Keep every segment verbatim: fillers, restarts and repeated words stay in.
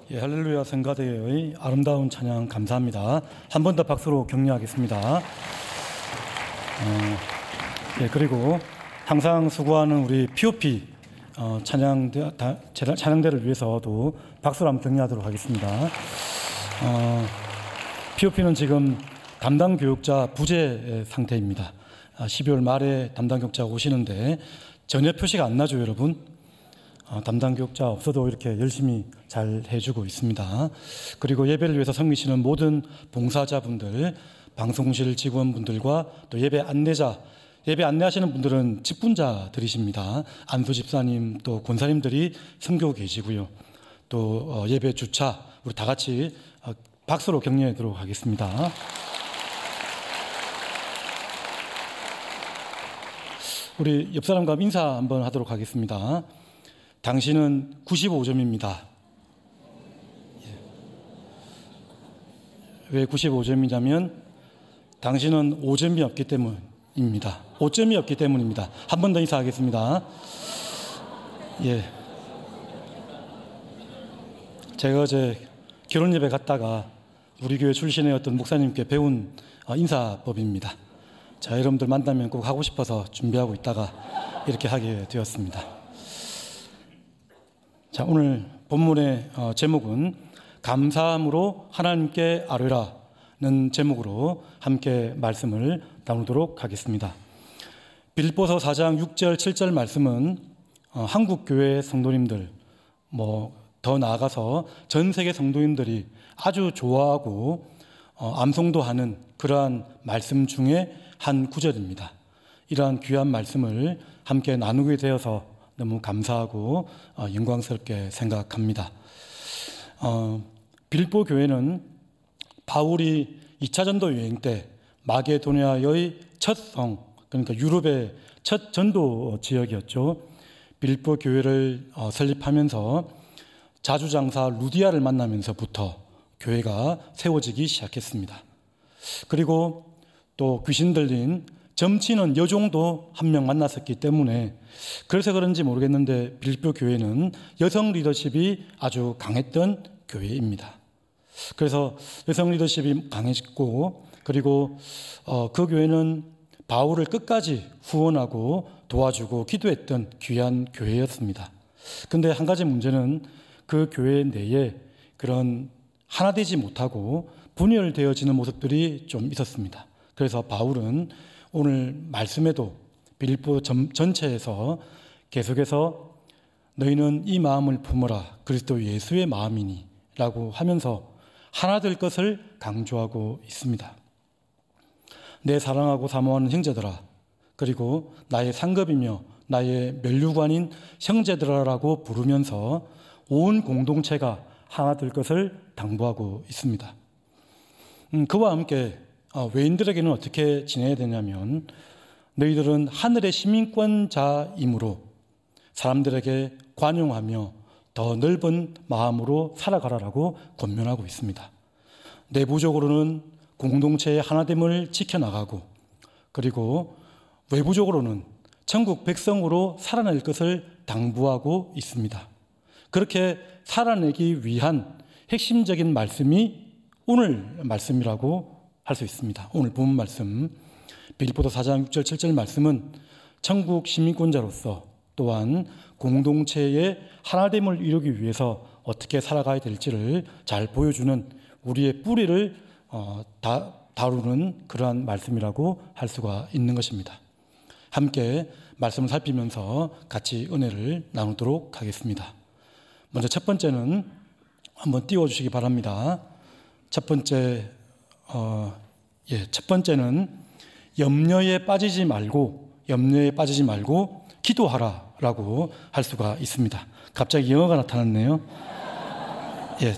예, 할렐루야 성가대의 아름다운 찬양 감사합니다. 한 번 더 박수로 격려하겠습니다. 어, 예, 그리고 항상 수고하는 우리 피오피 어, 찬양대, 다, 찬양대를 위해서도 박수로 한번 격려하도록 하겠습니다. 어, 피오피는 지금 담당 교육자 부재 상태입니다. 아, 십이월 말에 담당 교육자가 오시는데 전혀 표시가 안 나죠, 여러분. 어, 담당 교육자 없어도 이렇게 열심히 잘 해주고 있습니다. 그리고 예배를 위해서 섬기시는 모든 봉사자분들, 방송실 직원분들과 또 예배 안내자, 예배 안내하시는 분들은 직분자들이십니다. 안수 집사님 또 권사님들이 섬기고 계시고요. 또 어, 예배 주차 우리 다 같이 어, 박수로 격려하도록 하겠습니다. 우리 옆 사람과 인사 한번 하도록 하겠습니다. 당신은 구십오 점입니다. 왜 구십오 점이냐면 당신은 오 점이 없기 때문입니다. 오 점이 없기 때문입니다. 한 번 더 인사하겠습니다. 예. 제가 어제 결혼 예배 갔다가 우리 교회 출신의 어떤 목사님께 배운 인사법입니다. 자, 여러분들 만나면 꼭 하고 싶어서 준비하고 있다가 이렇게 하게 되었습니다. 자, 오늘 본문의 어, 제목은 감사함으로 하나님께 아뢰라는 제목으로 함께 말씀을 나누도록 하겠습니다. 빌립보서 사 장 육 절 칠 절 말씀은 어, 한국 교회 성도님들, 뭐 더 나아가서 전 세계 성도님들이 아주 좋아하고 어, 암송도 하는 그러한 말씀 중에 한 구절입니다. 이러한 귀한 말씀을 함께 나누게 되어서 너무 감사하고 어, 영광스럽게 생각합니다. 어, 빌립보 교회는 바울이 이 차 전도 여행 때 마게도니아의 첫 성, 그러니까 유럽의 첫 전도 지역이었죠. 빌립보 교회를 어, 설립하면서 자주장사 루디아를 만나면서부터 교회가 세워지기 시작했습니다. 그리고 또 귀신 들린 점치는 여종도 한 명 만났었기 때문에 그래서 그런지 모르겠는데 빌립보 교회는 여성 리더십이 아주 강했던 교회입니다. 그래서 여성 리더십이 강했고 그리고 어, 그 교회는 바울을 끝까지 후원하고 도와주고 기도했던 귀한 교회였습니다. 그런데 한 가지 문제는 그 교회 내에 그런 하나 되지 못하고 분열되어지는 모습들이 좀 있었습니다. 그래서 바울은 오늘 말씀에도 빌립보 전체에서 계속해서 너희는 이 마음을 품어라 그리스도 예수의 마음이니 라고 하면서 하나 될 것을 강조하고 있습니다. 내 사랑하고 사모하는 형제들아 그리고 나의 상급이며 나의 면류관인 형제들아라고 부르면서 온 공동체가 하나 될 것을 당부하고 있습니다. 음, 그와 함께 어, 외인들에게는 어떻게 지내야 되냐면 너희들은 하늘의 시민권자이므로 사람들에게 관용하며 더 넓은 마음으로 살아가라라고 권면하고 있습니다. 내부적으로는 공동체의 하나됨을 지켜나가고 그리고 외부적으로는 천국 백성으로 살아낼 것을 당부하고 있습니다. 그렇게 살아내기 위한 핵심적인 말씀이 오늘 말씀이라고 할 수 있습니다. 오늘 본문 말씀 빌립보서 사 장 육 절 칠 절 말씀은 천국 시민권자로서 또한 공동체의 하나됨을 이루기 위해서 어떻게 살아가야 될지를 잘 보여주는 우리의 뿌리를 어, 다, 다루는 그러한 말씀이라고 할 수가 있는 것입니다. 함께 말씀을 살피면서 같이 은혜를 나누도록 하겠습니다. 먼저 첫 번째는 한번 띄워주시기 바랍니다. 첫 번째 어, 예, 첫 번째는 염려에 빠지지 말고 염려에 빠지지 말고 기도하라라고 할 수가 있습니다. 갑자기 영어가 나타났네요. 예,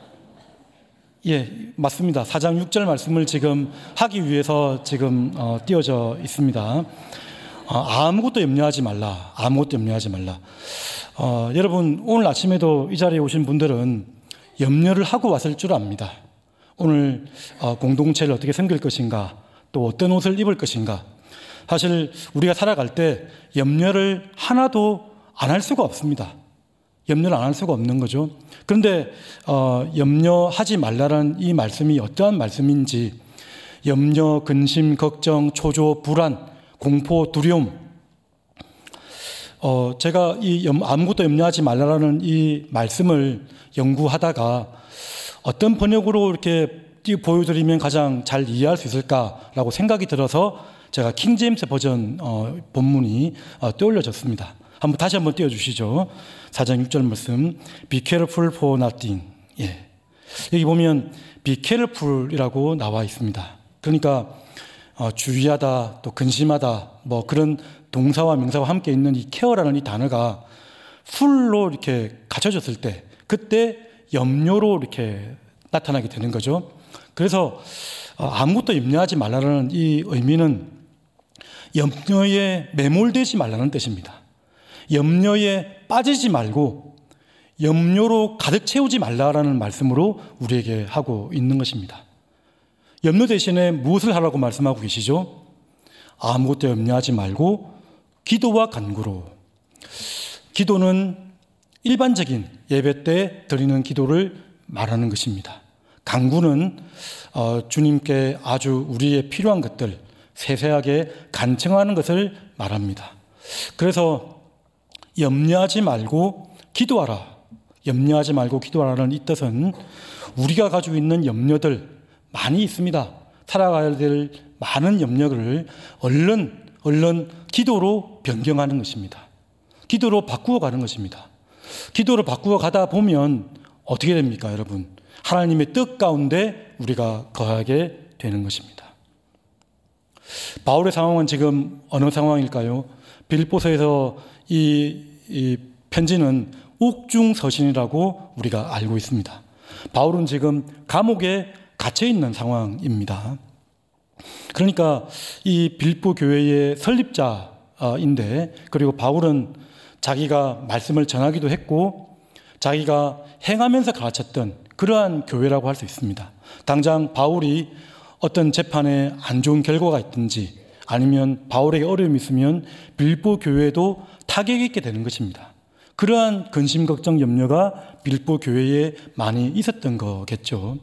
예, 맞습니다. 사 장 육 절 말씀을 지금 하기 위해서 지금 어, 띄워져 있습니다. 어, 아무것도 염려하지 말라. 아무것도 염려하지 말라. 어, 여러분 오늘 아침에도 이 자리에 오신 분들은 염려를 하고 왔을 줄 압니다. 오늘 어, 공동체를 어떻게 섬길 것인가 또 어떤 옷을 입을 것인가 사실 우리가 살아갈 때 염려를 하나도 안 할 수가 없습니다. 염려를 안 할 수가 없는 거죠. 그런데 어, 염려하지 말라는 이 말씀이 어떠한 말씀인지 염려, 근심, 걱정, 초조, 불안, 공포, 두려움 어, 제가 이 염, 아무것도 염려하지 말라는 이 말씀을 연구하다가 어떤 번역으로 이렇게 보여드리면 가장 잘 이해할 수 있을까라고 생각이 들어서 제가 킹제임스 버전 어, 본문이 어, 떠올려졌습니다. 한번 다시 한번 띄워주시죠. 사 장 육 절 말씀. Be careful for nothing. 예. 여기 보면 be careful이라고 나와 있습니다. 그러니까 어, 주의하다, 또 근심하다, 뭐 그런 동사와 명사와 함께 있는 이 care라는 이 단어가 풀로 이렇게 갖춰졌을 때, 그때 염려로 이렇게 나타나게 되는 거죠. 그래서 어, 아무것도 염려하지 말라는 이 의미는 염려에 매몰되지 말라는 뜻입니다. 염려에 빠지지 말고 염려로 가득 채우지 말라라는 말씀으로 우리에게 하고 있는 것입니다. 염려 대신에 무엇을 하라고 말씀하고 계시죠? 아무것도 염려하지 말고 기도와 간구로. 기도는 일반적인 예배 때 드리는 기도를 말하는 것입니다. 간구는 어, 주님께 아주 우리의 필요한 것들 세세하게 간청하는 것을 말합니다. 그래서 염려하지 말고 기도하라. 염려하지 말고 기도하라는 이 뜻은 우리가 가지고 있는 염려들 많이 있습니다. 살아가야 될 많은 염려를 얼른 얼른 기도로 변경하는 것입니다. 기도로 바꾸어 가는 것입니다. 기도로 바꾸어 가다 보면 어떻게 됩니까, 여러분? 하나님의 뜻 가운데 우리가 거하게 되는 것입니다. 바울의 상황은 지금 어느 상황일까요? 빌립보서에서 이, 이 편지는 옥중서신이라고 우리가 알고 있습니다. 바울은 지금 감옥에 갇혀 있는 상황입니다. 그러니까 이 빌립보 교회의 설립자인데, 그리고 바울은 자기가 말씀을 전하기도 했고 자기가 행하면서 가르쳤던 그러한 교회라고 할 수 있습니다. 당장 바울이 어떤 재판에 안 좋은 결과가 있든지 아니면 바울에게 어려움이 있으면 빌립보 교회도 타격이 있게 되는 것입니다. 그러한 근심, 걱정, 염려가 빌립보 교회에 많이 있었던 거겠죠.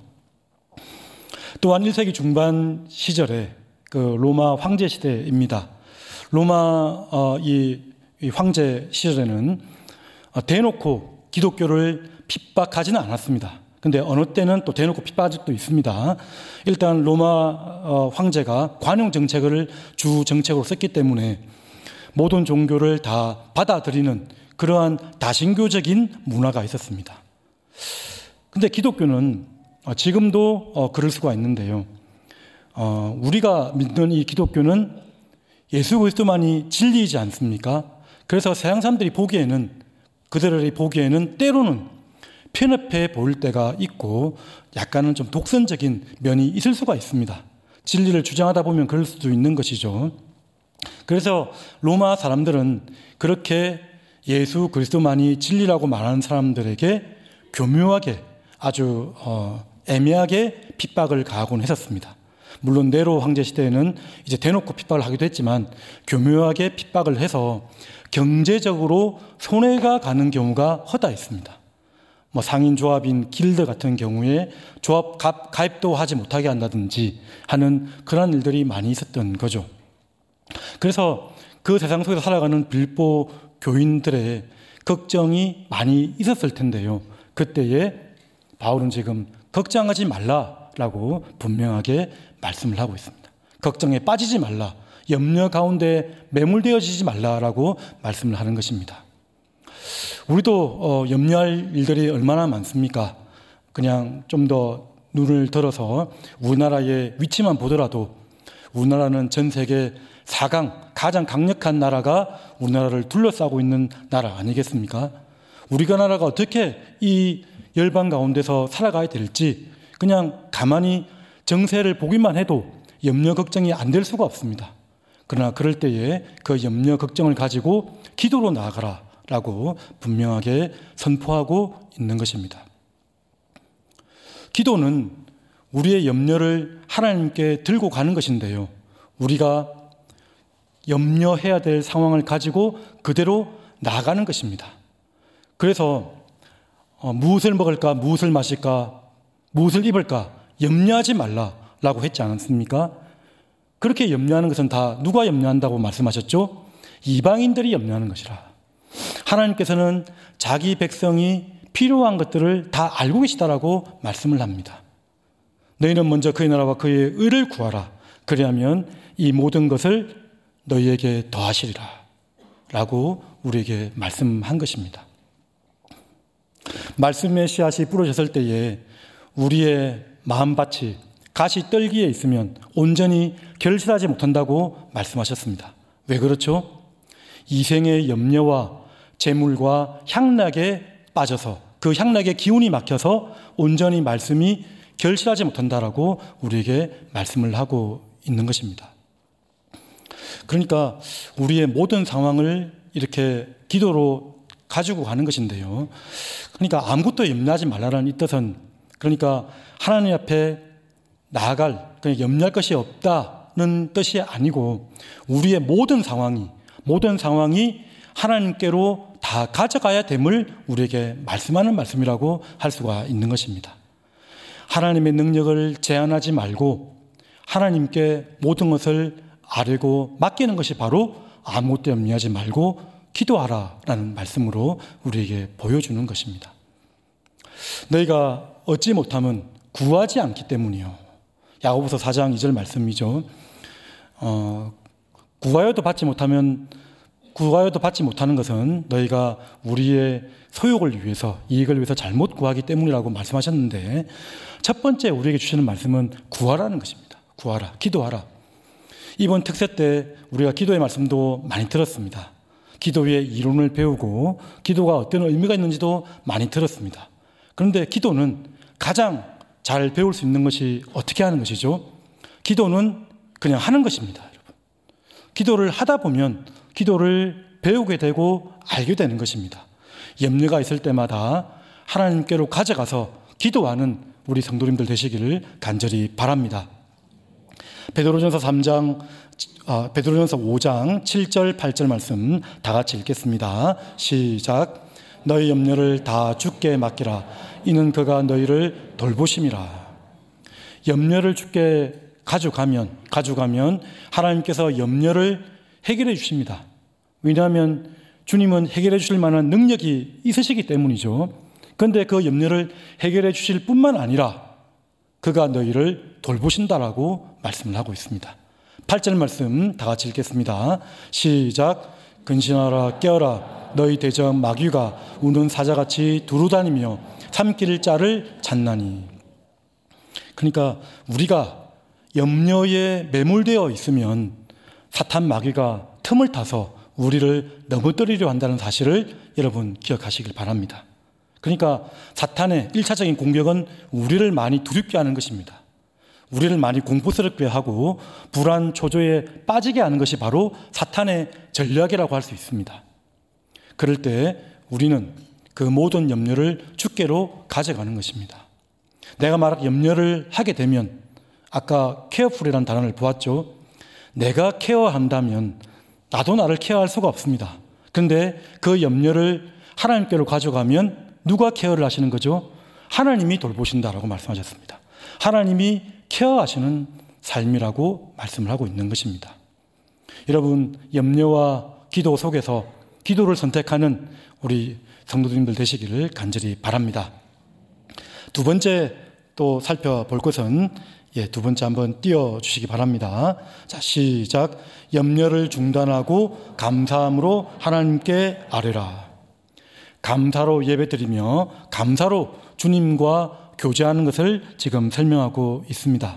또한 일 세기 중반 시절에 그 로마 황제 시대입니다. 로마 어, 이, 이 황제 시절에는 대놓고 기독교를 핍박하지는 않았습니다. 근데 어느 때는 또 대놓고 핍박한 적도 있습니다. 일단 로마 어, 황제가 관용 정책을 주 정책으로 썼기 때문에 모든 종교를 다 받아들이는 그러한 다신교적인 문화가 있었습니다. 근데 기독교는 어, 지금도 어, 그럴 수가 있는데요. 어, 우리가 믿는 이 기독교는 예수 그리스도만이 진리이지 않습니까? 그래서 세상 사람들이 보기에는, 그들이 보기에는 때로는 편협해 보일 때가 있고 약간은 좀 독선적인 면이 있을 수가 있습니다. 진리를 주장하다 보면 그럴 수도 있는 것이죠. 그래서 로마 사람들은 그렇게 예수 그리스도만이 진리라고 말하는 사람들에게 교묘하게 아주 어, 애매하게 핍박을 가하곤 했었습니다. 물론 네로 황제 시대에는 이제 대놓고 핍박을 하기도 했지만 교묘하게 핍박을 해서 경제적으로 손해가 가는 경우가 허다했습니다. 뭐 상인조합인 길드 같은 경우에 조합 가입도 하지 못하게 한다든지 하는 그런 일들이 많이 있었던 거죠. 그래서 그 세상 속에서 살아가는 빌립보 교인들의 걱정이 많이 있었을 텐데요. 그때에 바울은 지금 걱정하지 말라라고 분명하게 말씀을 하고 있습니다. 걱정에 빠지지 말라, 염려 가운데 매몰되어지지 말라라고 말씀을 하는 것입니다. 우리도 어, 염려할 일들이 얼마나 많습니까? 그냥 좀 더 눈을 들어서 우리나라의 위치만 보더라도 우리나라는 전 세계 사 강 가장 강력한 나라가 우리나라를 둘러싸고 있는 나라 아니겠습니까? 우리가 나라가 어떻게 이 열방 가운데서 살아가야 될지 그냥 가만히 정세를 보기만 해도 염려 걱정이 안 될 수가 없습니다. 그러나 그럴 때에 그 염려 걱정을 가지고 기도로 나아가라 라고 분명하게 선포하고 있는 것입니다. 기도는 우리의 염려를 하나님께 들고 가는 것인데요. 우리가 염려해야 될 상황을 가지고 그대로 나아가는 것입니다. 그래서 어, 무엇을 먹을까, 무엇을 마실까, 무엇을 입을까 염려하지 말라라고 했지 않았습니까? 그렇게 염려하는 것은 다 누가 염려한다고 말씀하셨죠? 이방인들이 염려하는 것이라. 하나님께서는 자기 백성이 필요한 것들을 다 알고 계시다라고 말씀을 합니다. 너희는 먼저 그의 나라와 그의 의를 구하라. 그리하면 이 모든 것을 너희에게 더하시리라 라고 우리에게 말씀한 것입니다. 말씀의 씨앗이 뿌려졌을 때에 우리의 마음밭이 가시 떨기에 있으면 온전히 결실하지 못한다고 말씀하셨습니다. 왜 그렇죠? 이생의 염려와 재물과 향락에 빠져서 그 향락의 기운이 막혀서 온전히 말씀이 결실하지 못한다라고 우리에게 말씀을 하고 있는 것입니다. 그러니까 우리의 모든 상황을 이렇게 기도로 가지고 가는 것인데요. 그러니까 아무것도 염려하지 말라는 이 뜻은 그러니까 하나님 앞에 나아갈, 그냥 염려할 것이 없다는 뜻이 아니고 우리의 모든 상황이, 모든 상황이 하나님께로 다 가져가야 됨을 우리에게 말씀하는 말씀이라고 할 수가 있는 것입니다. 하나님의 능력을 제한하지 말고 하나님께 모든 것을 아뢰고 맡기는 것이 바로 아무것도 염려하지 말고 기도하라라는 말씀으로 우리에게 보여주는 것입니다. 너희가 얻지 못하면 구하지 않기 때문이요. 야고보서 사 장 이 절 말씀이죠. 어, 구하여도 받지 못하면 구하여도 받지 못하는 것은 너희가 우리의 소욕을 위해서, 이익을 위해서 잘못 구하기 때문이라고 말씀하셨는데 첫 번째 우리에게 주시는 말씀은 구하라는 것입니다. 구하라, 기도하라. 이번 특세 때 우리가 기도의 말씀도 많이 들었습니다. 기도의 이론을 배우고 기도가 어떤 의미가 있는지도 많이 들었습니다. 그런데 기도는 가장 잘 배울 수 있는 것이 어떻게 하는 것이죠? 기도는 그냥 하는 것입니다, 여러분. 기도를 하다 보면 기도를 배우게 되고 알게 되는 것입니다. 염려가 있을 때마다 하나님께로 가져가서 기도하는 우리 성도님들 되시기를 간절히 바랍니다. 베드로전서 삼 장, 아, 베드로전서 오 장 칠 절 팔 절 말씀 다 같이 읽겠습니다. 시작. 너희 염려를 다 주께 맡기라. 이는 그가 너희를 돌보심이라. 염려를 주께 가져가면 가져가면 하나님께서 염려를 해결해 주십니다. 왜냐하면 주님은 해결해 주실 만한 능력이 있으시기 때문이죠. 그런데 그 염려를 해결해 주실 뿐만 아니라 그가 너희를 돌보신다라고 말씀을 하고 있습니다. 팔 절 말씀 다 같이 읽겠습니다. 시작. 근신하라 깨어라 너희 대적 마귀가 우는 사자같이 두루다니며 삼킬 자를 찾나니. 그러니까 우리가 염려에 매몰되어 있으면 사탄 마귀가 틈을 타서 우리를 넘어뜨리려 한다는 사실을 여러분 기억하시길 바랍니다. 그러니까 사탄의 일차적인 공격은 우리를 많이 두렵게 하는 것입니다. 우리를 많이 공포스럽게 하고 불안 초조에 빠지게 하는 것이 바로 사탄의 전략이라고 할 수 있습니다. 그럴 때 우리는 그 모든 염려를 주께로 가져가는 것입니다. 내가 말한 염려를 하게 되면 아까 케어풀이라는 단어를 보았죠. 내가 케어한다면 나도 나를 케어할 수가 없습니다. 그런데 그 염려를 하나님께로 가져가면 누가 케어를 하시는 거죠? 하나님이 돌보신다라고 말씀하셨습니다. 하나님이 케어하시는 삶이라고 말씀을 하고 있는 것입니다. 여러분, 염려와 기도 속에서 기도를 선택하는 우리 성도님들 되시기를 간절히 바랍니다. 두 번째 또 살펴볼 것은 예, 두 번째 한번 띄워주시기 바랍니다. 자, 시작. 염려를 중단하고 감사함으로 하나님께 아뢰라. 감사로 예배드리며 감사로 주님과 교제하는 것을 지금 설명하고 있습니다.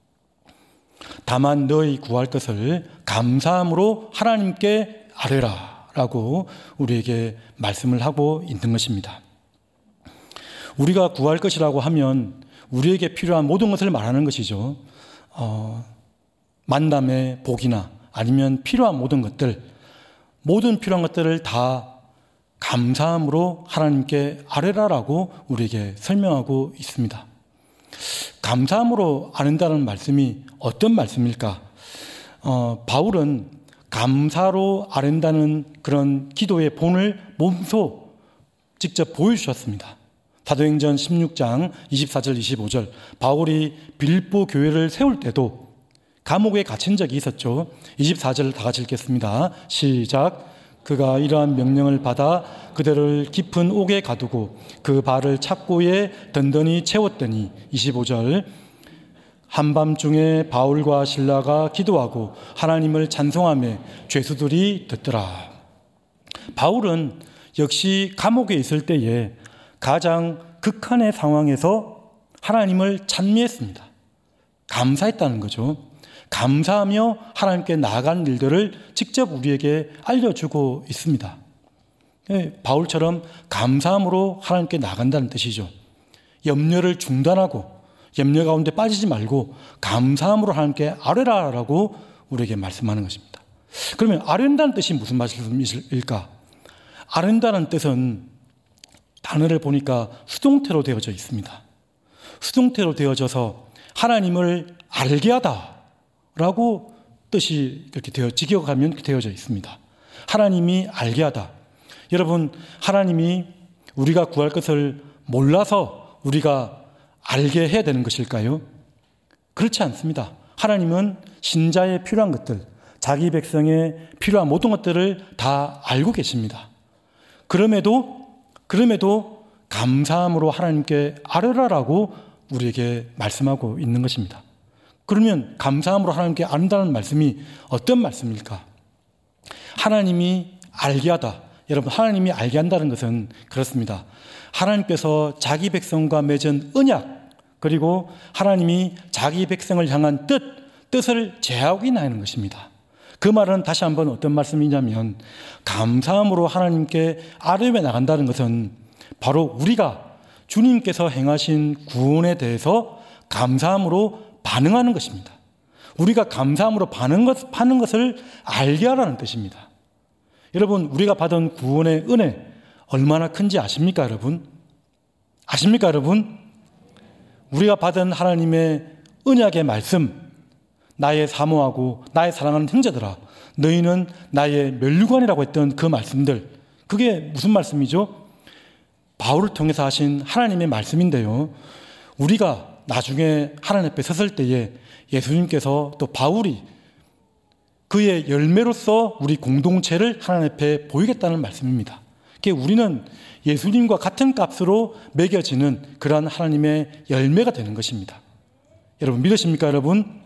다만 너희 구할 것을 감사함으로 하나님께 아뢰라 라고 우리에게 말씀을 하고 있는 것입니다. 우리가 구할 것이라고 하면 우리에게 필요한 모든 것을 말하는 것이죠. 어, 만남의 복이나 아니면 필요한 모든 것들, 모든 필요한 것들을 다 감사함으로 하나님께 아뢰라라고 우리에게 설명하고 있습니다. 감사함으로 아뢰는다는 말씀이 어떤 말씀일까? 어, 바울은 감사로 아뢰는다는 그런 기도의 본을 몸소 직접 보여주셨습니다. 사도행전 십육 장 이십사 절 이십오 절, 바울이 빌립보 교회를 세울 때도 감옥에 갇힌 적이 있었죠. 이십사 절 다 같이 읽겠습니다. 시작. 그가 이러한 명령을 받아 그들을 깊은 옥에 가두고 그 발을 착고에 든든히 채웠더니, 이십오 절, 한밤중에 바울과 실라가 기도하고 하나님을 찬송하며 죄수들이 듣더라. 바울은 역시 감옥에 있을 때에 가장 극한의 상황에서 하나님을 찬미했습니다. 감사했다는 거죠. 감사하며 하나님께 나아간 일들을 직접 우리에게 알려주고 있습니다. 바울처럼 감사함으로 하나님께 나아간다는 뜻이죠. 염려를 중단하고 염려 가운데 빠지지 말고 감사함으로 하나님께 아뢰라라고 우리에게 말씀하는 것입니다. 그러면 아뢰는다는 뜻이 무슨 말씀일까? 아뢰는다는 뜻은 단어를 보니까 수동태로 되어져 있습니다. 수동태로 되어져서 하나님을 알게 하다라고 뜻이 이렇게 되어 직역하면 되어져 있습니다. 하나님이 알게 하다. 여러분, 하나님이 우리가 구할 것을 몰라서 우리가 알게 해야 되는 것일까요? 그렇지 않습니다. 하나님은 신자의 필요한 것들, 자기 백성의 필요한 모든 것들을 다 알고 계십니다. 그럼에도 그럼에도 감사함으로 하나님께 아뢰라라고 우리에게 말씀하고 있는 것입니다. 그러면 감사함으로 하나님께 아뢰다는 말씀이 어떤 말씀일까? 하나님이 알게 하다. 여러분, 하나님이 알게 한다는 것은 그렇습니다. 하나님께서 자기 백성과 맺은 언약, 그리고 하나님이 자기 백성을 향한 뜻, 뜻을 재확인하는 것입니다. 그 말은 다시 한번 어떤 말씀이냐면, 감사함으로 하나님께 아뢰며 나간다는 것은 바로 우리가 주님께서 행하신 구원에 대해서 감사함으로 반응하는 것입니다. 우리가 감사함으로 반응하는 것을 알게 하라는 뜻입니다. 여러분, 우리가 받은 구원의 은혜 얼마나 큰지 아십니까, 여러분? 아십니까, 여러분? 우리가 받은 하나님의 언약의 말씀, 나의 사모하고 나의 사랑하는 형제들아, 너희는 나의 면류관이라고 했던 그 말씀들, 그게 무슨 말씀이죠? 바울을 통해서 하신 하나님의 말씀인데요, 우리가 나중에 하나님 앞에 섰을 때에 예수님께서 또 바울이 그의 열매로서 우리 공동체를 하나님 앞에 보이겠다는 말씀입니다. 우리는 예수님과 같은 값으로 매겨지는 그러한 하나님의 열매가 되는 것입니다. 여러분, 믿으십니까, 여러분?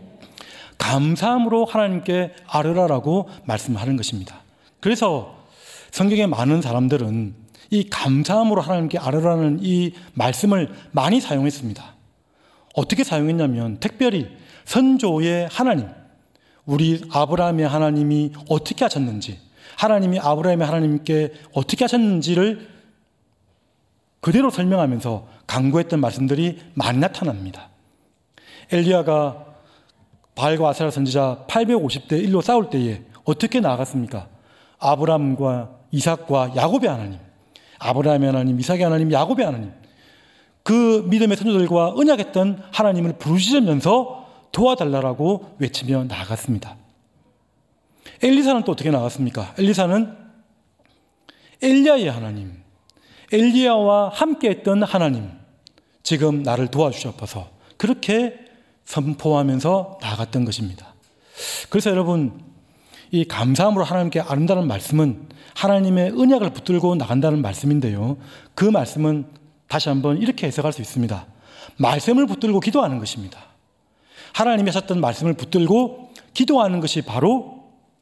감사함으로 하나님께 아뢰라라고 말씀하는 것입니다. 그래서 성경에 많은 사람들은 이 감사함으로 하나님께 아뢰라는 이 말씀을 많이 사용했습니다. 어떻게 사용했냐면, 특별히 선조의 하나님, 우리 아브라함의 하나님이 어떻게 하셨는지, 하나님이 아브라함의 하나님께 어떻게 하셨는지를 그대로 설명하면서 강구했던 말씀들이 많이 나타납니다. 엘리야가 바알과 아세라 선지자 팔백오십 대 일로 싸울 때에 어떻게 나아갔습니까? 아브라함과 이삭과 야곱의 하나님, 아브라함의 하나님, 이삭의 하나님, 야곱의 하나님, 그 믿음의 선조들과 언약했던 하나님을 부르시면서 도와달라고 외치며 나아갔습니다. 엘리사는 또 어떻게 나갔습니까? 엘리사는 엘리야의 하나님, 엘리야와 함께했던 하나님, 지금 나를 도와주셔서 그렇게 선포하면서 나아갔던 것입니다. 그래서 여러분, 이 감사함으로 하나님께 아뢰다는 말씀은 하나님의 언약을 붙들고 나간다는 말씀인데요, 그 말씀은 다시 한번 이렇게 해석할 수 있습니다. 말씀을 붙들고 기도하는 것입니다. 하나님이 하셨던 말씀을 붙들고 기도하는 것이 바로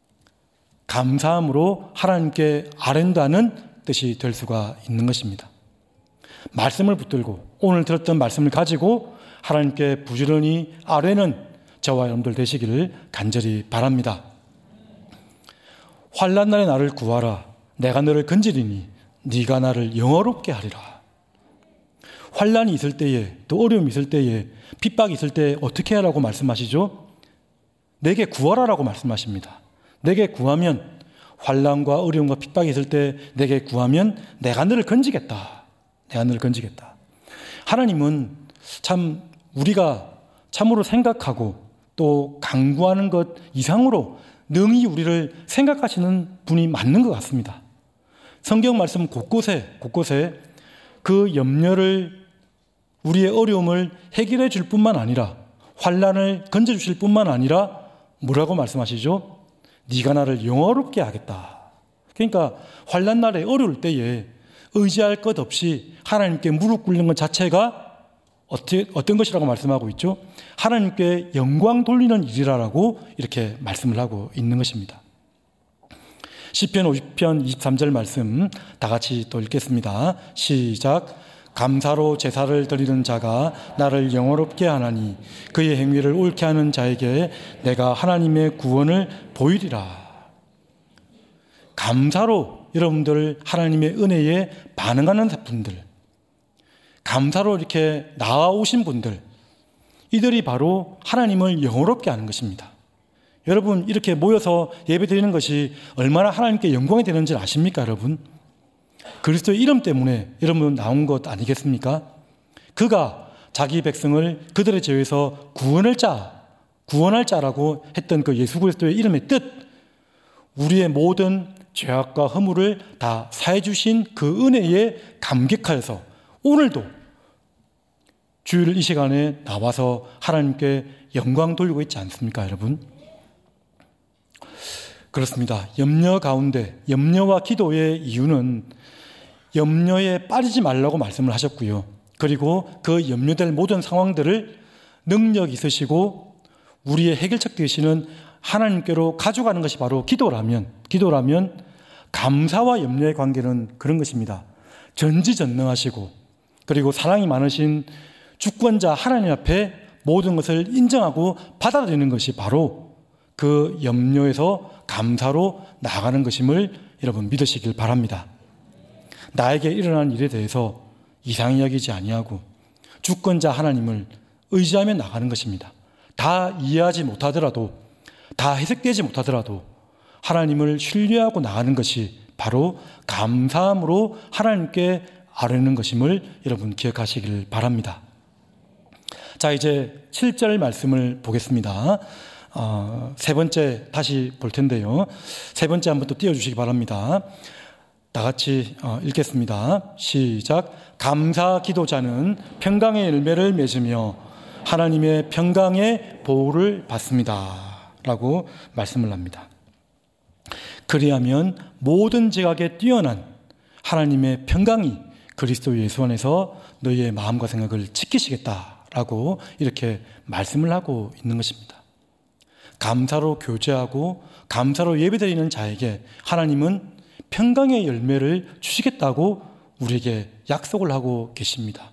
감사함으로 하나님께 아뢰다는 뜻이 될 수가 있는 것입니다. 말씀을 붙들고 오늘 들었던 말씀을 가지고 하나님께 부지런히 아뢰는 저와 여러분들 되시기를 간절히 바랍니다. 환난 날에 나를 구하라. 내가 너를 건지리니 네가 나를 영화롭게 하리라. 환난이 있을 때에, 또 어려움이 있을 때에, 핍박이 있을 때에 어떻게 하라고 말씀하시죠? 내게 구하라라고 말씀하십니다. 내게 구하면, 환난과 어려움과 핍박이 있을 때 내게 구하면 내가 너를 건지겠다. 내가 너를 건지겠다. 하나님은 참 우리가 참으로 생각하고 또 강구하는 것 이상으로 능히 우리를 생각하시는 분이 맞는 것 같습니다. 성경 말씀 곳곳에 곳곳에 그 염려를, 우리의 어려움을 해결해 줄 뿐만 아니라, 환난을 건져 주실 뿐만 아니라 뭐라고 말씀하시죠? 네가 나를 영화롭게 하겠다. 그러니까 환난 날에 어려울 때에 의지할 것 없이 하나님께 무릎 꿇는 것 자체가 어떻게, 어떤 것이라고 말씀하고 있죠? 하나님께 영광 돌리는 일이라고 이렇게 말씀을 하고 있는 것입니다. 시편 오십 편 이십삼 절 말씀 다 같이 또 읽겠습니다. 시작. 감사로 제사를 드리는 자가 나를 영화롭게 하나니 그의 행위를 옳게 하는 자에게 내가 하나님의 구원을 보이리라. 감사로 여러분들 하나님의 은혜에 반응하는 분들, 감사로 이렇게 나아오신 분들, 이들이 바로 하나님을 영화롭게 하는 것입니다. 여러분, 이렇게 모여서 예배드리는 것이 얼마나 하나님께 영광이 되는지 아십니까, 여러분? 그리스도의 이름 때문에 여러분 나온 것 아니겠습니까? 그가 자기 백성을 그들의 죄에서 구원할 자, 구원할 자라고 했던 그 예수 그리스도의 이름의 뜻, 우리의 모든 죄악과 허물을 다 사해 주신 그 은혜에 감격하여서 오늘도 주일 이 시간에 나와서 하나님께 영광 돌리고 있지 않습니까, 여러분? 그렇습니다. 염려 가운데, 염려와 기도의 이유는 염려에 빠지지 말라고 말씀을 하셨고요. 그리고 그 염려될 모든 상황들을 능력 있으시고 우리의 해결책 되시는 하나님께로 가져가는 것이 바로 기도라면, 기도라면 감사와 염려의 관계는 그런 것입니다. 전지전능하시고 그리고 사랑이 많으신 주권자 하나님 앞에 모든 것을 인정하고 받아들이는 것이 바로 그 염려에서 감사로 나아가는 것임을 여러분 믿으시길 바랍니다. 나에게 일어난 일에 대해서 이상히 여기지 아니하고 주권자 하나님을 의지하며 나가는 것입니다. 다 이해하지 못하더라도, 다 해석되지 못하더라도 하나님을 신뢰하고 나가는 것이 바로 감사함으로 하나님께 아뢰는 것임을 여러분 기억하시길 바랍니다. 자, 이제 칠 절 말씀을 보겠습니다. 어, 세 번째 다시 볼 텐데요. 세 번째 한번 또 띄워주시기 바랍니다. 다 같이 어, 읽겠습니다. 시작. 감사 기도자는 평강의 열매를 맺으며 하나님의 평강의 보호를 받습니다. 라고 말씀을 합니다. 그리하면 모든 지각에 뛰어난 하나님의 평강이 그리스도 예수 안에서 너희의 마음과 생각을 지키시겠다라고 이렇게 말씀을 하고 있는 것입니다. 감사로 교제하고 감사로 예배드리는 자에게 하나님은 평강의 열매를 주시겠다고 우리에게 약속을 하고 계십니다.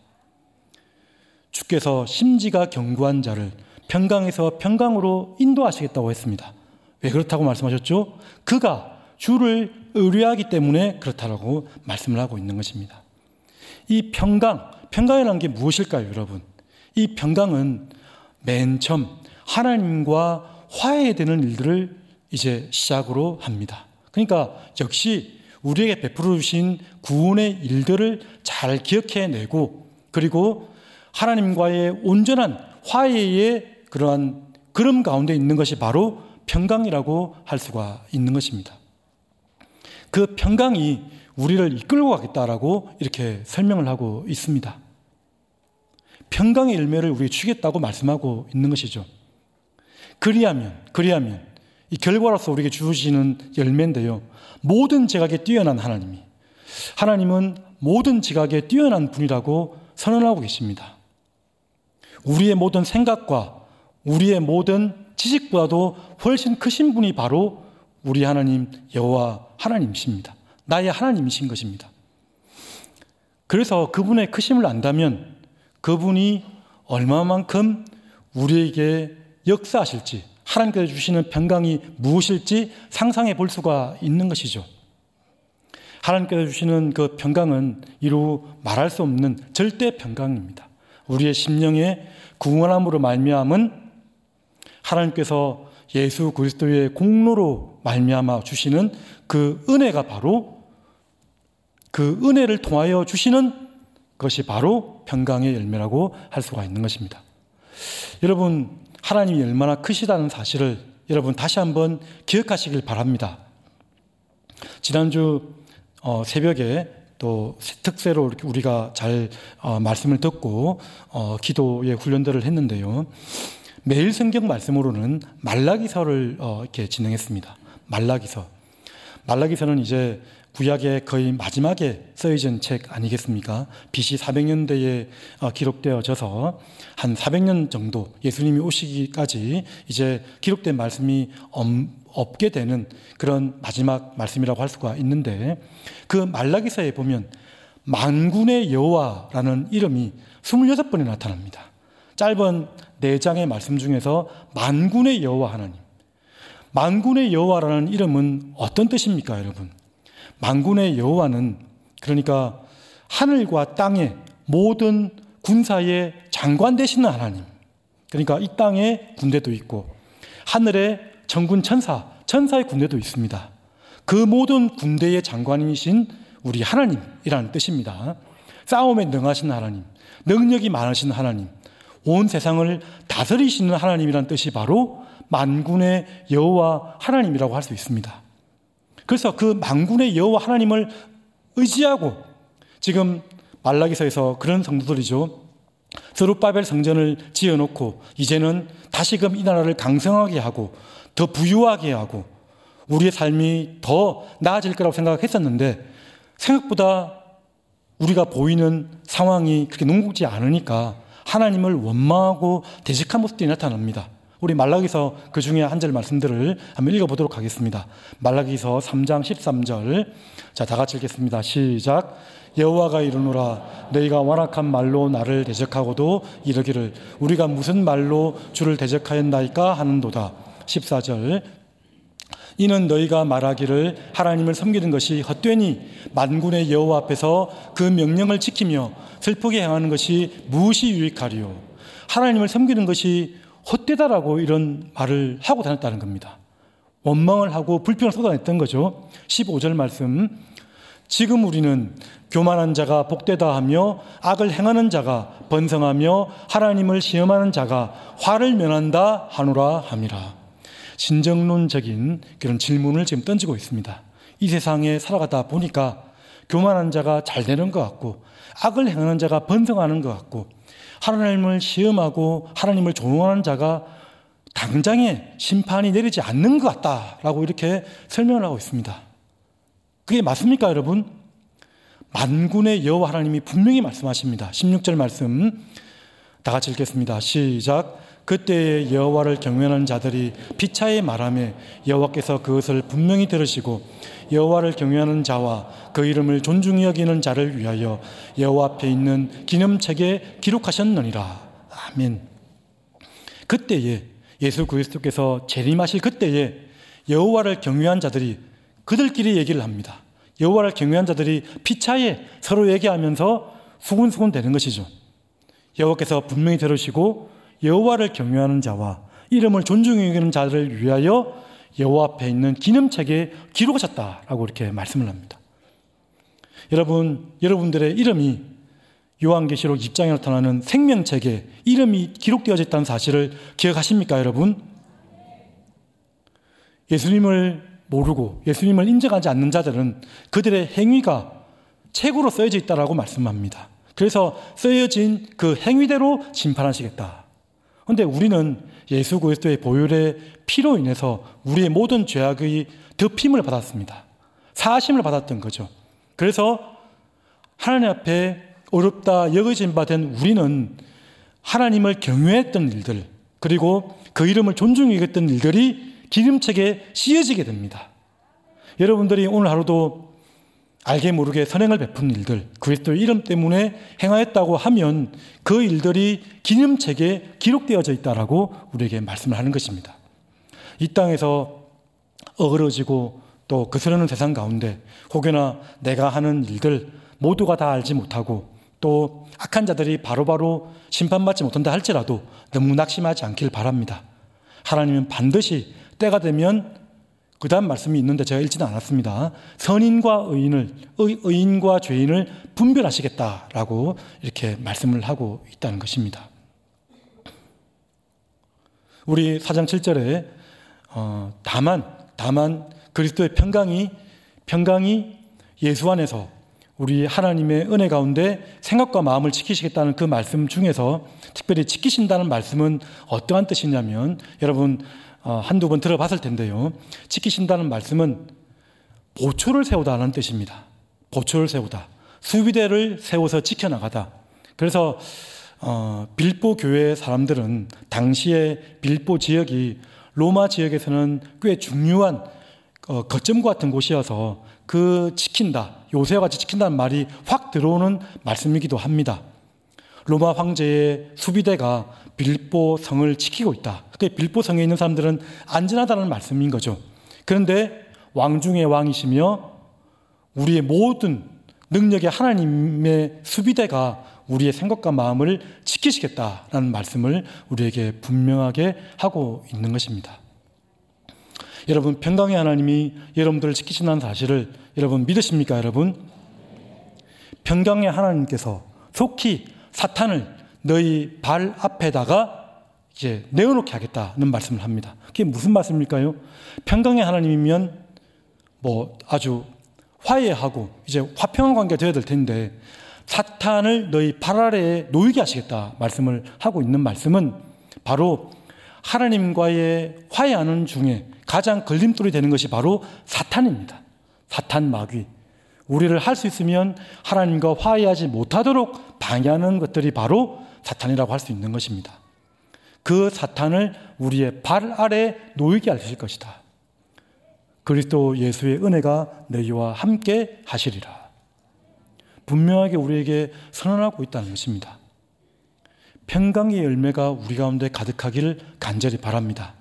주께서 심지가 견고한 자를 평강에서 평강으로 인도하시겠다고 했습니다. 왜 그렇다고 말씀하셨죠? 그가 주를 의뢰하기 때문에 그렇다라고 말씀을 하고 있는 것입니다. 이 평강, 평강이라는 게 무엇일까요, 여러분? 이 평강은 맨 처음 하나님과 화해되는 일들을 이제 시작으로 합니다. 그러니까 역시 우리에게 베풀어 주신 구원의 일들을 잘 기억해내고 그리고 하나님과의 온전한 화해의 그러한 그름 가운데 있는 것이 바로 평강이라고 할 수가 있는 것입니다. 그 평강이 우리를 이끌고 가겠다라고 이렇게 설명을 하고 있습니다. 평강의 열매를 우리에게 주겠다고 말씀하고 있는 것이죠. 그리하면, 그리하면 이 결과로서 우리에게 주시는 열매인데요. 모든 지각에 뛰어난 하나님이, 하나님은 모든 지각에 뛰어난 분이라고 선언하고 계십니다. 우리의 모든 생각과 우리의 모든 지식보다도 훨씬 크신 분이 바로 우리 하나님 여호와 하나님이십니다. 나의 하나님이신 것입니다. 그래서 그분의 크심을 안다면 그분이 얼마만큼 우리에게 역사하실지, 하나님께서 주시는 평강이 무엇일지 상상해 볼 수가 있는 것이죠. 하나님께서 주시는 그 평강은 이루 말할 수 없는 절대 평강입니다. 우리의 심령의 구원함으로 말미암은 하나님께서 예수 그리스도의 공로로 말미암아 주시는 그 은혜가 바로, 그 은혜를 통하여 주시는 것이 바로 평강의 열매라고 할 수가 있는 것입니다. 여러분, 하나님이 얼마나 크시다는 사실을 여러분 다시 한번 기억하시길 바랍니다. 지난주 어, 새벽에 또 특세로 이렇게 우리가 잘 어, 말씀을 듣고 어, 기도의 훈련들을 했는데요. 매일 성경 말씀으로는 말라기서를 어, 이렇게 진행했습니다. 말라기서. 말라기서는 이제 구약의 거의 마지막에 써진 책 아니겠습니까? 비씨 사백 년대에 어, 기록되어져서 한 사백 년 정도 예수님이 오시기까지 이제 기록된 말씀이 엄, 없게 되는 그런 마지막 말씀이라고 할 수가 있는데, 그 말라기서에 보면 만군의 여호와라는 이름이 이십육 번이 나타납니다. 짧은 네 장의 말씀 중에서 만군의 여호와 하나님, 만군의 여호와라는 이름은 어떤 뜻입니까, 여러분? 만군의 여호와는 그러니까 하늘과 땅의 모든 군사의 장관 되시는 하나님, 그러니까 이 땅에 군대도 있고 하늘에 천군 천사, 천사의 군대도 있습니다. 그 모든 군대의 장관이신 우리 하나님이라는 뜻입니다. 싸움에 능하신 하나님, 능력이 많으신 하나님, 온 세상을 다스리시는 하나님이라는 뜻이 바로 만군의 여호와 하나님이라고 할 수 있습니다. 그래서 그 만군의 여호와 하나님을 의지하고 지금 말라기서에서 그런 성도들이죠. 스룹바벨 성전을 지어놓고 이제는 다시금 이 나라를 강성하게 하고 더 부유하게 하고 우리의 삶이 더 나아질 거라고 생각했었는데, 생각보다 우리가 보이는 상황이 그렇게 녹록지 않으니까 하나님을 원망하고 대적한 모습들이 나타납니다. 우리 말라기서 그 중에 한 절 말씀들을 한번 읽어보도록 하겠습니다. 말라기서 삼 장 십삼 절, 자, 다 같이 읽겠습니다. 시작. 여호와가 이르노라, 너희가 완악한 말로 나를 대적하고도 이르기를 우리가 무슨 말로 주를 대적하였나이까 하는도다. 십사 절, 이는 너희가 말하기를 하나님을 섬기는 것이 헛되니 만군의 여호와 앞에서 그 명령을 지키며 슬프게 행하는 것이 무엇이 유익하리요. 하나님을 섬기는 것이 헛되다라고 이런 말을 하고 다녔다는 겁니다. 원망을 하고 불평을 쏟아냈던 거죠. 십오 절 말씀, 지금 우리는 교만한 자가 복되다 하며 악을 행하는 자가 번성하며 하나님을 시험하는 자가 화를 면한다 하노라 함이라. 신정론적인 그런 질문을 지금 던지고 있습니다. 이 세상에 살아가다 보니까 교만한 자가 잘 되는 것 같고 악을 행하는 자가 번성하는 것 같고 하나님을 시험하고 하나님을 조롱하는 자가 당장에 심판이 내리지 않는 것 같다라고 이렇게 설명을 하고 있습니다. 그게 맞습니까, 여러분? 만군의 여호와 하나님이 분명히 말씀하십니다. 십육 절 말씀 다 같이 읽겠습니다. 시작. 그때에 여호와를 경외하는 자들이 피차에 말하며 여호와께서 그것을 분명히 들으시고 여호와를 경외하는 자와 그 이름을 존중히 여기는 자를 위하여 여호와 앞에 있는 기념책에 기록하셨느니라. 아멘. 그때에 예수 그리스도께서 재림하실 그때에 여호와를 경외한 자들이 그들끼리 얘기를 합니다. 여호와를 경외한 자들이 피차에 서로 얘기하면서 수군수군 되는 것이죠. 여호와께서 분명히 들으시고 여호와를 경외하는 자와 이름을 존중히 여기는 자들을 위하여 여호와 앞에 있는 기념책에 기록하셨다라고 이렇게 말씀을 합니다. 여러분, 여러분들의 이름이 요한계시록 십 장에 나타나는 생명책에 이름이 기록되어져 있다는 사실을 기억하십니까, 여러분? 예수님을 모르고 예수님을 인정하지 않는 자들은 그들의 행위가 책으로 쓰여져 있다라고 말씀합니다. 그래서 쓰여진 그 행위대로 심판하시겠다. 그런데 우리는 예수 그리스도의 보혈의 피로 인해서 우리의 모든 죄악의 덮임을 받았습니다. 사하심을 받았던 거죠. 그래서 하나님 앞에 어렵다 여겨진 바 된 우리는 하나님을 경외했던 일들, 그리고 그 이름을 존중히 여겼던 일들이 기름책에 씌어지게 됩니다. 여러분들이 오늘 하루도 알게 모르게 선행을 베푼 일들, 그리스도의 이름 때문에 행하였다고 하면 그 일들이 기념책에 기록되어져 있다라고 우리에게 말씀을 하는 것입니다. 이 땅에서 어그러지고 또 거스르는 세상 가운데 혹여나 내가 하는 일들 모두가 다 알지 못하고 또 악한 자들이 바로바로 심판받지 못한다 할지라도 너무 낙심하지 않길 바랍니다. 하나님은 반드시 때가 되면 그 다음 말씀이 있는데 제가 읽지는 않았습니다. 선인과 의인을, 의, 의인과 죄인을 분별하시겠다라고 이렇게 말씀을 하고 있다는 것입니다. 우리 사 장 칠 절에 어, 다만 다만 그리스도의 평강이 평강이 예수 안에서 우리 하나님의 은혜 가운데 생각과 마음을 지키시겠다는 그 말씀 중에서 특별히 지키신다는 말씀은 어떠한 뜻이냐면 여러분 한두 번 들어봤을 텐데요. 지키신다는 말씀은 보초를 세우다는 뜻입니다. 보초를 세우다. 수비대를 세워서 지켜나가다. 그래서 어, 빌보 교회 사람들은 당시에 빌보 지역이 로마 지역에서는 꽤 중요한 어, 거점과 같은 곳이어서 그 지킨다, 요새와 같이 지킨다는 말이 확 들어오는 말씀이기도 합니다. 로마 황제의 수비대가 빌보 성을 지키고 있다. 빌보 성에 있는 사람들은 안전하다는 말씀인 거죠. 그런데 왕 중의 왕이시며 우리의 모든 능력의 하나님의 수비대가 우리의 생각과 마음을 지키시겠다라는 말씀을 우리에게 분명하게 하고 있는 것입니다. 여러분, 평강의 하나님이 여러분들을 지키신다는 사실을 여러분 믿으십니까, 여러분? 평강의 하나님께서 속히 사탄을 너희 발 앞에다가 이제 내어놓게 하겠다는 말씀을 합니다. 그게 무슨 말씀일까요? 평강의 하나님이면 뭐 아주 화해하고 이제 화평한 관계가 되어야 될 텐데 사탄을 너희 발 아래에 놓이게 하시겠다 말씀을 하고 있는 말씀은 바로 하나님과의 화해하는 중에 가장 걸림돌이 되는 것이 바로 사탄입니다. 사탄 마귀. 우리를 할 수 있으면 하나님과 화해하지 못하도록 방해하는 것들이 바로 사탄이라고 할 수 있는 것입니다. 그 사탄을 우리의 발 아래 놓이게 하실 것이다. 그리스도 예수의 은혜가 너희와 함께 하시리라. 분명하게 우리에게 선언하고 있다는 것입니다. 평강의 열매가 우리 가운데 가득하기를 간절히 바랍니다.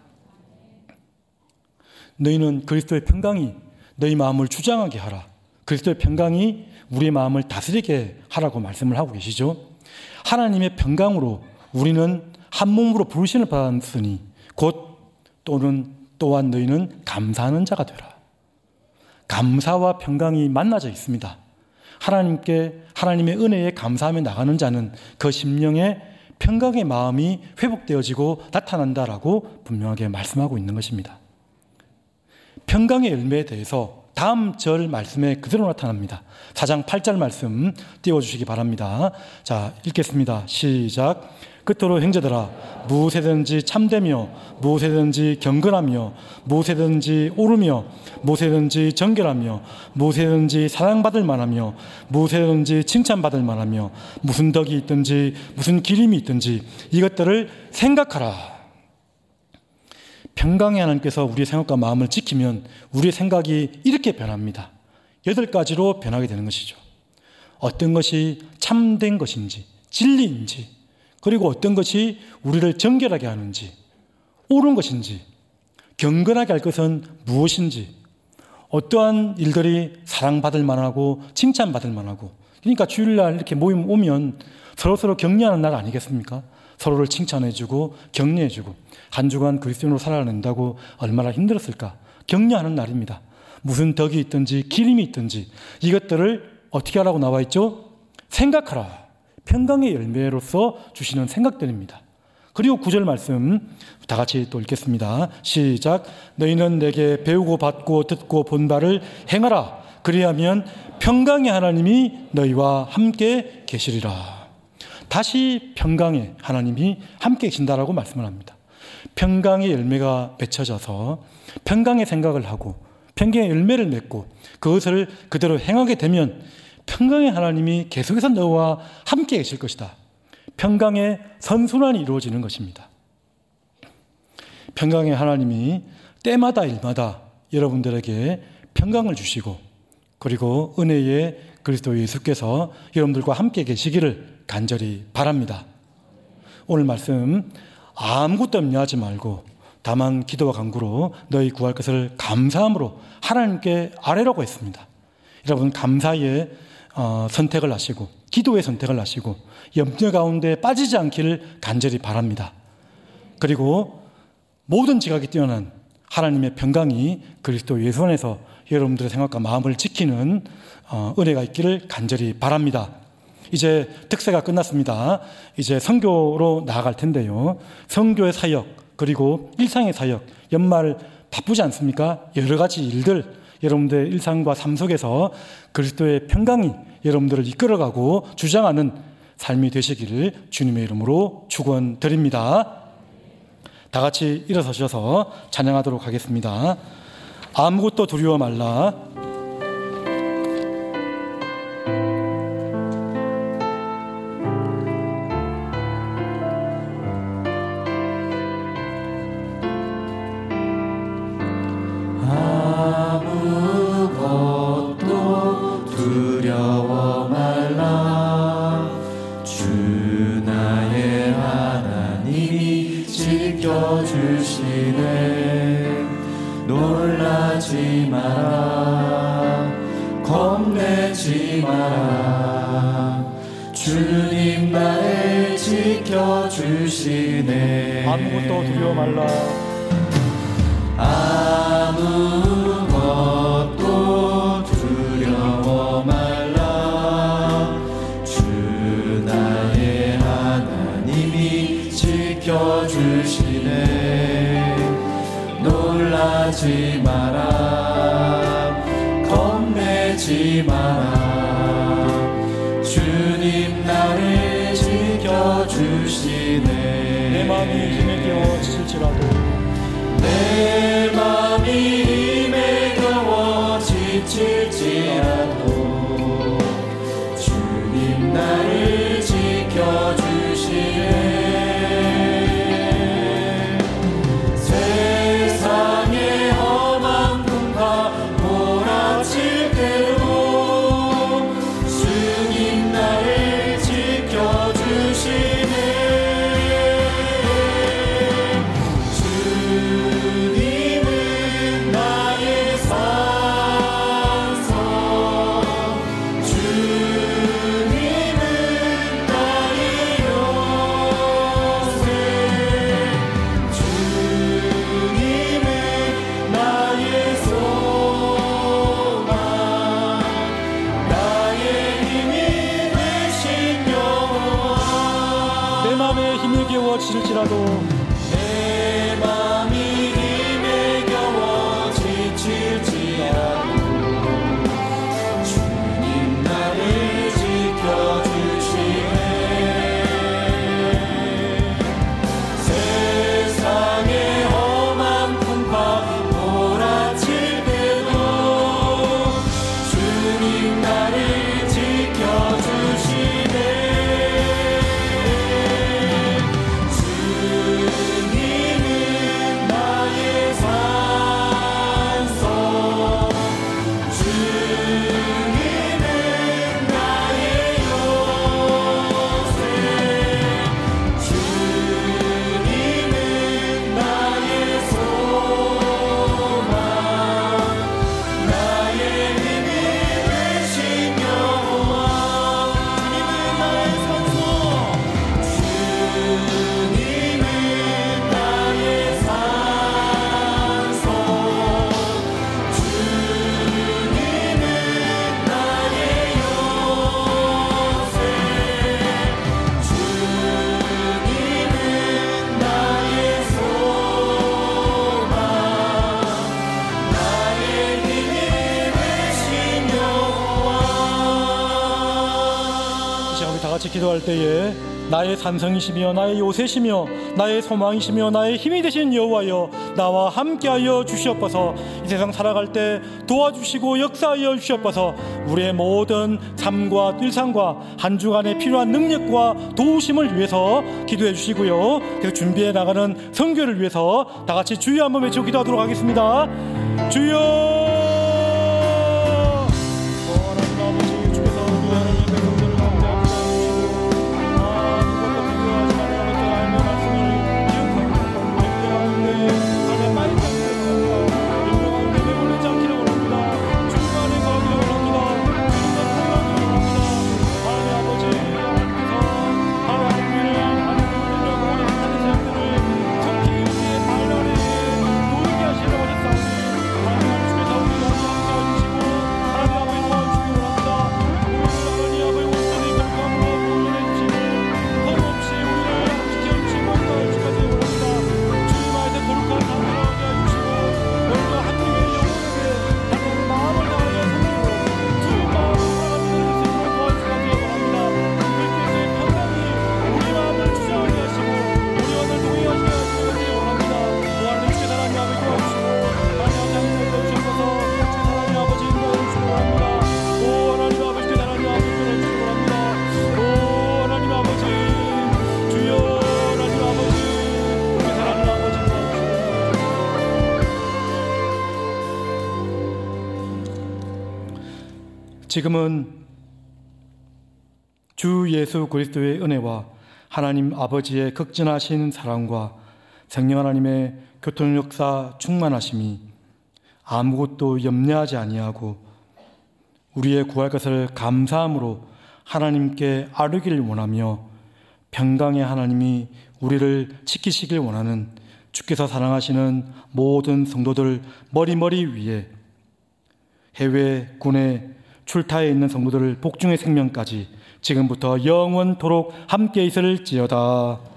너희는 그리스도의 평강이 너희 마음을 주장하게 하라. 그리스도의 평강이 우리의 마음을 다스리게 하라고 말씀을 하고 계시죠. 하나님의 평강으로 우리는 한 몸으로 부르심을 받았으니 곧 또는 또한 너희는 감사하는 자가 되라. 감사와 평강이 만나져 있습니다. 하나님께 하나님의 은혜에 감사하며 나가는 자는 그 심령에 평강의 마음이 회복되어지고 나타난다라고 분명하게 말씀하고 있는 것입니다. 평강의 열매에 대해서 다음 절 말씀에 그대로 나타납니다. 사 장 팔 절 말씀 띄워주시기 바랍니다. 자, 읽겠습니다. 시작. 끝으로 형제들아, 무엇이든지 참되며 무엇이든지 경건하며 무엇이든지 옳으며 무엇이든지 정결하며 무엇이든지 사랑받을 만하며 무엇이든지 칭찬받을 만하며 무슨 덕이 있든지 무슨 기림이 있든지 이것들을 생각하라. 평강의 하나님께서 우리의 생각과 마음을 지키면 우리의 생각이 이렇게 변합니다. 여덟 가지로 변하게 되는 것이죠. 어떤 것이 참된 것인지, 진리인지, 그리고 어떤 것이 우리를 정결하게 하는지, 옳은 것인지, 경건하게 할 것은 무엇인지, 어떠한 일들이 사랑받을 만하고 칭찬받을 만하고, 그러니까 주일날 이렇게 모임 오면 서로서로 격려하는 날 아니겠습니까? 서로를 칭찬해주고 격려해주고 한 주간 그리스도인으로 살아낸다고 얼마나 힘들었을까? 격려하는 날입니다. 무슨 덕이 있든지 기림이 있든지 이것들을 어떻게 하라고 나와 있죠? 생각하라. 평강의 열매로서 주시는 생각들입니다. 그리고 구 절 말씀 다 같이 또 읽겠습니다. 시작. 너희는 내게 배우고 받고 듣고 본 바를 행하라. 그리하면 평강의 하나님이 너희와 함께 계시리라. 다시 평강의 하나님이 함께 계신다라고 말씀을 합니다. 평강의 열매가 맺혀져서 평강의 생각을 하고 평강의 열매를 맺고 그것을 그대로 행하게 되면 평강의 하나님이 계속해서 너와 함께 계실 것이다. 평강의 선순환이 이루어지는 것입니다. 평강의 하나님이 때마다 일마다 여러분들에게 평강을 주시고 그리고 은혜의 그리스도 예수께서 여러분들과 함께 계시기를 간절히 바랍니다. 오늘 말씀 아무것도 염려하지 말고 다만 기도와 간구로 너희 구할 것을 감사함으로 하나님께 아뢰라고 했습니다. 여러분 감사의 어, 선택을 하시고 기도의 선택을 하시고 염려 가운데 빠지지 않기를 간절히 바랍니다. 그리고 모든 지각이 뛰어난 하나님의 평강이 그리스도 예수 안에서 여러분들의 생각과 마음을 지키는 어, 은혜가 있기를 간절히 바랍니다. 이제 특세가 끝났습니다. 이제 선교로 나아갈 텐데요. 선교의 사역 그리고 일상의 사역 연말 바쁘지 않습니까? 여러 가지 일들 여러분들의 일상과 삶 속에서 그리스도의 평강이 여러분들을 이끌어가고 주장하는 삶이 되시기를 주님의 이름으로 축원드립니다. 다 같이 일어서셔서 찬양하도록 하겠습니다. 아무것도 두려워 말라. 아무것도 두려워 말라. 주 나의 하나님이 지켜주시네. 놀라지 마라. 겁내지 마라. 주님 나를 지켜주시네. 아무것도 두려워 말라. 아무것도 두려워 말라. 주 나의 하나님이 지켜주시네. 놀라지 마라. 겁내지 마라. 주님 나를 지켜주시네. 내 마음이 힘에 겨워질지라도 내 맘이 힘에 겨워 지칠지라도 주님 나를 지켜주시네. 세상의 험한 풍파 몰아칠 때도 주님 나를 지켜주시네. 지칠지라도 내 맘이 힘에 겨워 지칠지라도 주님 나를 지켜주시네. 세상의 험한 풍파 몰아칠 때도 주님 나를 지켜주시네. 기도할 때에 나의 산성이시며 나의 요새시며 나의 소망이시며 나의 힘이 되신 여호와여 나와 함께하여 주시옵소서. 이 세상 살아갈 때 도와주시고 역사하여 주시옵소서. 우리의 모든 삶과 일상과 한 주간의 필요한 능력과 도우심을 위해서 기도해 주시고요. 그래서 준비해 나가는 선교를 위해서 다 같이 주여 한번 외치고 기도하도록 하겠습니다. 주여. 주께서 지금은 주 예수 그리스도의 은혜와 하나님 아버지의 극진하신 사랑과 성령 하나님의 교통 역사 충만하심이 아무것도 염려하지 아니하고 우리의 구할 것을 감사함으로 하나님께 아뢰기를 원하며 평강의 하나님이 우리를 지키시길 원하는 주께서 사랑하시는 모든 성도들 머리머리 위에 해외 군에 출타해 있는 성도들 복중의 생명까지 지금부터 영원토록 함께 있을지어다.